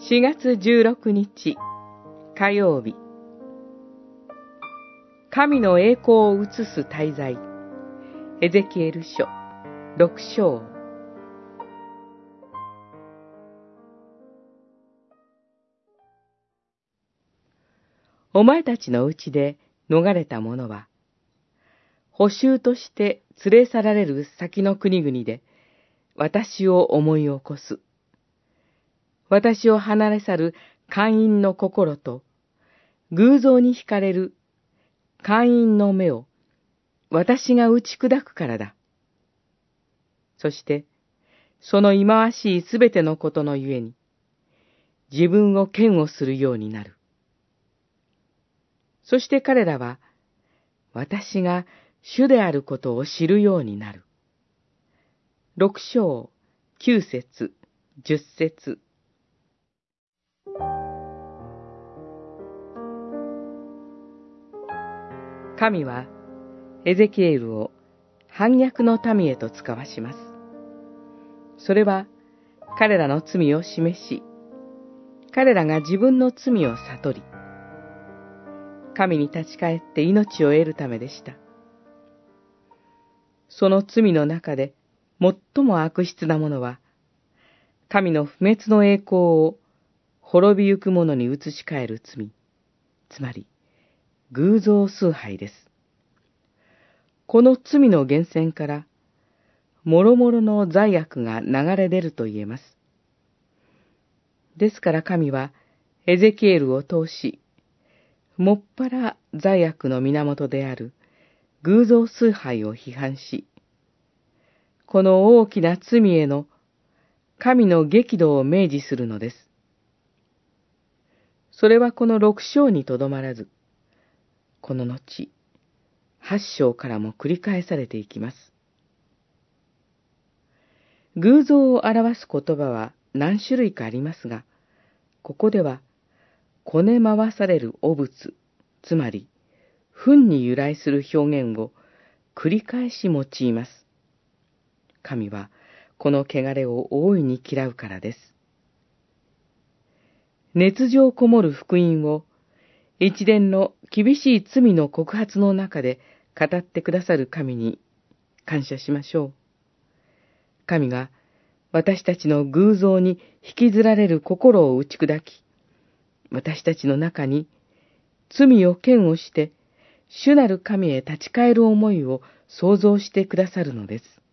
4月16日火曜日、神の栄光を映す大罪、エゼキエル書6章。お前たちのうちで逃れた者は、捕囚として連れ去られる先の国々で、私を思い起こす。私を離れ去る姦淫の心と、偶像に惹かれる姦淫の目を、私が打ち砕くからだ。そして、その忌まわしいすべてのことのゆえに、自分を嫌悪するようになる。そして彼らは、私が主であることを知るようになる。6章、9節、10節。神は、エゼキエルを反逆の民へと使わします。それは、彼らの罪を示し、彼らが自分の罪を悟り、神に立ち返って命を得るためでした。その罪の中で最も悪質なものは、神の不滅の栄光を滅びゆく者に移し替える罪、つまり偶像崇拝です。この罪の源泉から、もろもろの罪悪が流れ出ると言えます。ですから神はエゼキエルを通し、もっぱら罪悪の源である偶像崇拝を批判し、この大きな罪への神の激怒を明示するのです。それはこの6章にとどまらず、この後、8章からも繰り返されていきます。偶像を表す言葉は何種類かありますが、ここでは、こね回される汚物、つまり、糞に由来する表現を繰り返し用います。神は、この汚れを大いに嫌うからです。熱情こもる福音を、一連の厳しい罪の告発の中で語ってくださる神に感謝しましょう。神が私たちの偶像に引きずられる心を打ち砕き、私たちの中に罪を嫌悪して主なる神へ立ち返る思いを創造してくださるのです。